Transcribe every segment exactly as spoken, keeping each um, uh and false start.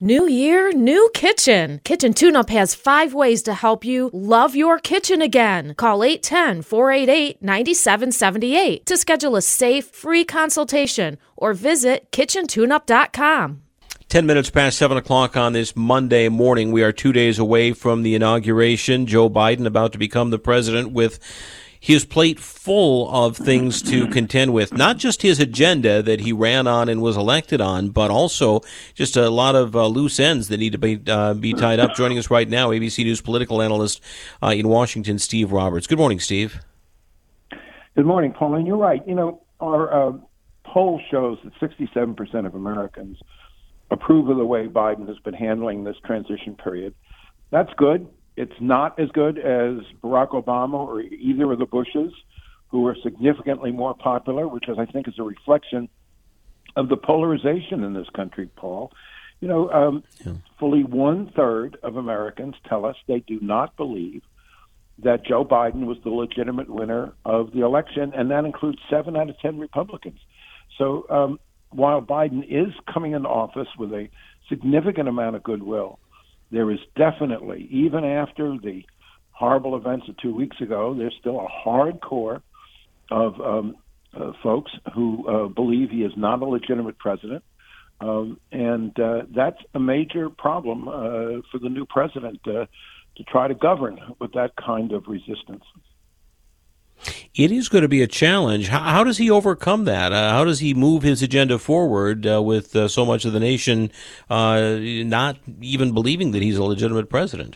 New year, new kitchen. Kitchen Tune-Up has five ways to help you love your kitchen again. Call eight one zero, four eight eight, nine seven seven eight to schedule a safe, free consultation or visit kitchen tune up dot com. Ten minutes past seven o'clock on this Monday morning. We are two days away from the inauguration. Joe Biden about to become the president with his plate full of things to contend with. Not just his agenda that he ran on and was elected on, but also just a lot of uh, loose ends that need to be uh, be tied up. Joining us right now, A B C News political analyst uh, in Washington, Steve Roberts. Good morning, Steve. Good morning, Paul. And you're right. You know, our uh, poll shows that sixty-seven percent of Americans approve of the way Biden has been handling this transition period. That's good. It's not as good as Barack Obama or either of the Bushes, who are significantly more popular, which is, I think, is a reflection of the polarization in this country, Paul. You know, um, yeah. fully one-third of Americans tell us they do not believe that Joe Biden was the legitimate winner of the election, and that includes seven out of ten Republicans. So um, while Biden is coming into office with a significant amount of goodwill, there is definitely, even after the horrible events of two weeks ago, there's still a hard core of um, uh, folks who uh, believe he is not a legitimate president. Um, and uh, that's a major problem uh, for the new president uh, to try to govern with that kind of resistance. It is going to be a challenge. How, how does he overcome that? Uh, how does he move his agenda forward uh, with uh, so much of the nation uh, not even believing that he's a legitimate president?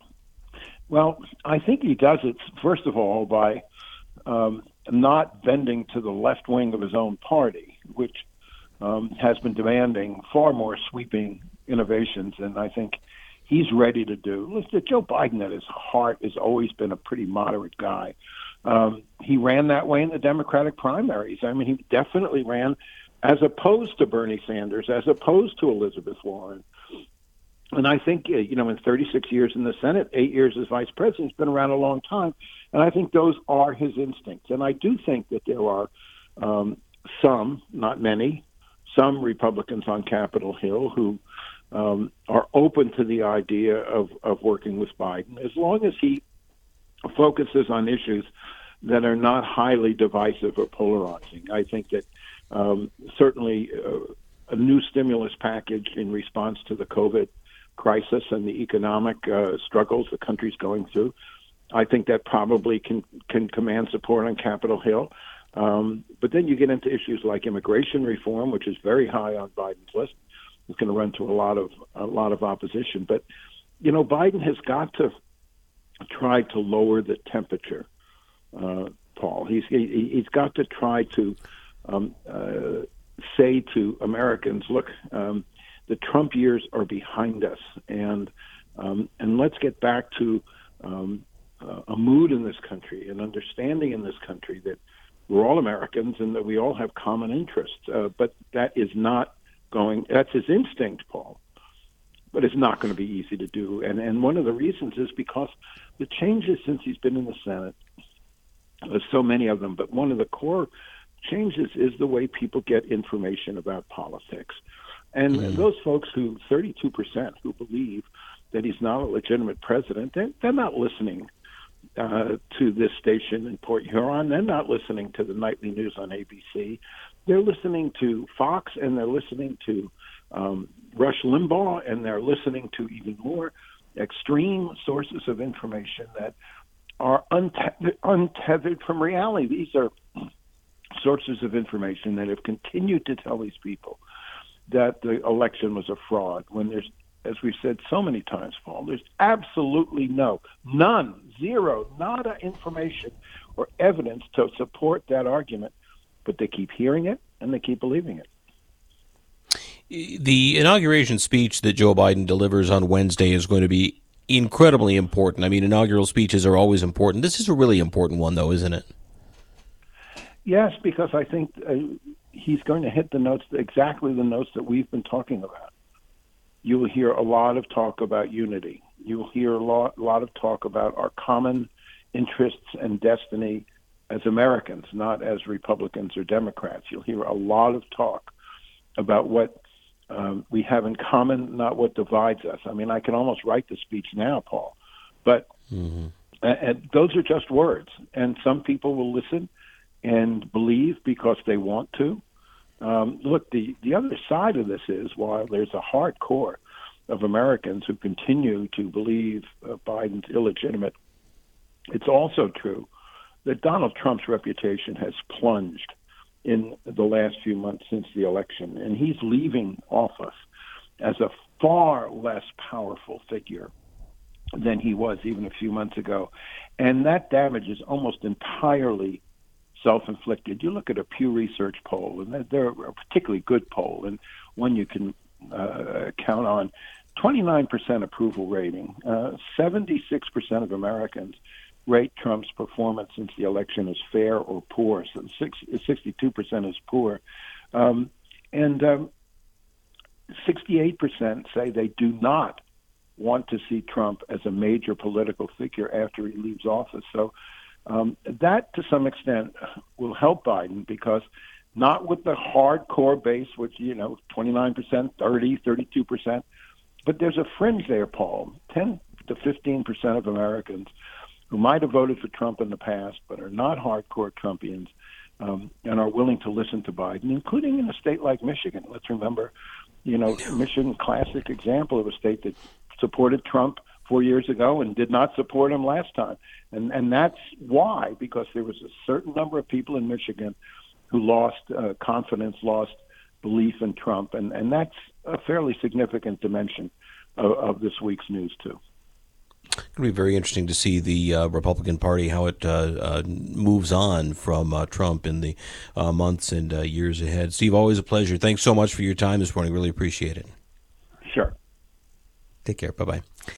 Well, I think he does it, first of all, by um, not bending to the left wing of his own party, which um, has been demanding far more sweeping innovations than I think he's ready to do. Listen, Joe Biden at his heart has always been a pretty moderate guy. Um, he ran that way in the Democratic primaries. I mean, he definitely ran as opposed to Bernie Sanders, as opposed to Elizabeth Warren. And I think, uh, you know, in thirty-six years in the Senate, eight years as vice president, he's been around a long time. And I think those are his instincts. And I do think that there are um, some, not many, some Republicans on Capitol Hill who um, are open to the idea of, of working with Biden, as long as he focuses on issues that are not highly divisive or polarizing. I think that um, certainly uh, a new stimulus package in response to the COVID crisis and the economic uh, struggles the country's going through, I think that probably can, can command support on Capitol Hill. Um, but then you get into issues like immigration reform, which is very high on Biden's list. It's going to run to a lot of a lot of opposition. But, you know, Biden has got to try to lower the temperature, uh, Paul. He's he, he's got to try to um, uh, say to Americans, look, um, the Trump years are behind us, and um, and let's get back to um, uh, a mood in this country, an understanding in this country that we're all Americans and that we all have common interests. Uh, but that is not going. That's his instinct, Paul. But it's not going to be easy to do. And and one of the reasons is because the changes since he's been in the Senate, there's so many of them, but one of the core changes is the way people get information about politics. And mm. those folks who, thirty-two percent who believe that he's not a legitimate president, they're, they're not listening uh, to this station in Port Huron. They're not listening to the nightly news on A B C. They're listening to Fox, and they're listening to um, Rush Limbaugh, and they're listening to even more extreme sources of information that are untethered, untethered from reality. These are sources of information that have continued to tell these people that the election was a fraud, when there's, as we've said so many times, Paul, there's absolutely no, none, zero, nada information or evidence to support that argument, but they keep hearing it and they keep believing it. The inauguration speech that Joe Biden delivers on Wednesday is going to be incredibly important. I mean, inaugural speeches are always important. This is a really important one, though, isn't it? Yes, because I think uh, he's going to hit the notes, exactly the notes that we've been talking about. You will hear a lot of talk about unity. You will hear a lot, a lot of talk about our common interests and destiny as Americans, not as Republicans or Democrats. You'll hear a lot of talk about what um, we have in common, not what divides us. I mean, I can almost write the speech now, Paul, but mm-hmm. uh, and those are just words, and some people will listen and believe because they want to. Um, look, the, the other side of this is, while there's a hard core of Americans who continue to believe uh, Biden's illegitimate, it's also true that Donald Trump's reputation has plunged in the last few months since the election, and he's leaving office as a far less powerful figure than he was even a few months ago. And that damage is almost entirely self-inflicted. You look at a Pew Research poll, and they're a particularly good poll, and one you can uh, count on. twenty-nine percent approval rating. Uh, seventy-six percent of Americans rate Trump's performance since the election as fair or poor. So sixty-two percent is poor. Um, and um, sixty-eight percent say they do not want to see Trump as a major political figure after he leaves office. So um, that, to some extent, will help Biden, because not with the hardcore base, which, you know, twenty-nine percent, thirty, thirty-two percent, but there's a fringe there, Paul, ten to fifteen percent of Americans who might have voted for Trump in the past but are not hardcore Trumpians um, and are willing to listen to Biden, including in a state like Michigan. Let's remember, you know, Michigan, classic example of a state that supported Trump four years ago and did not support him last time. And and that's why, because there was a certain number of people in Michigan who lost uh, confidence, lost belief in Trump. And, and that's a fairly significant dimension of, of this week's news, too. It's going to be very interesting to see the uh, Republican Party, how it uh, uh, moves on from uh, Trump in the uh, months and uh, years ahead. Steve, always a pleasure. Thanks so much for your time this morning. Really appreciate it. Sure. Take care. Bye-bye.